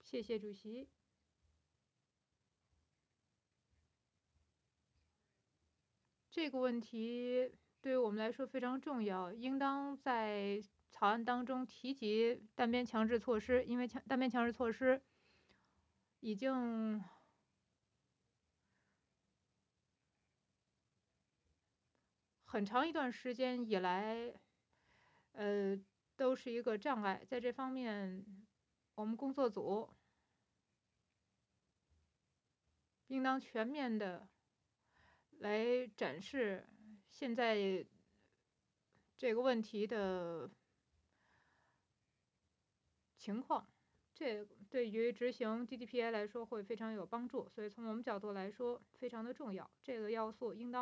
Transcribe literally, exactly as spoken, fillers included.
谢谢主席。这个问题对于我们来说非常重要，应当在草案当中提及单边强制措施，因为强单边强制措施已经很长一段时间以来，呃，都是一个障碍。在这方面，我们工作组应当全面的来展示现在这个问题的情况，这对于执行 D D P A 来说会非常有帮助，所以从我们角度来说非常的重要，这个要素应当